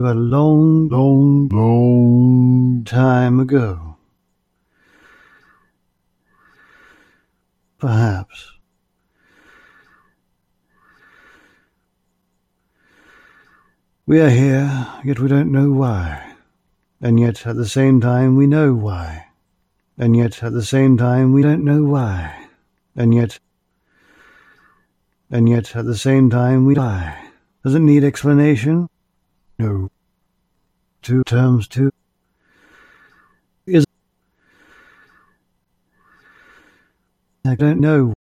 a long, long, long time ago. Perhaps. We are here, yet we don't know why. And yet at the same time we know why. And yet at the same time we don't know why. And yet at the same time we die. Does it need explanation? No. Two terms two is I don't know.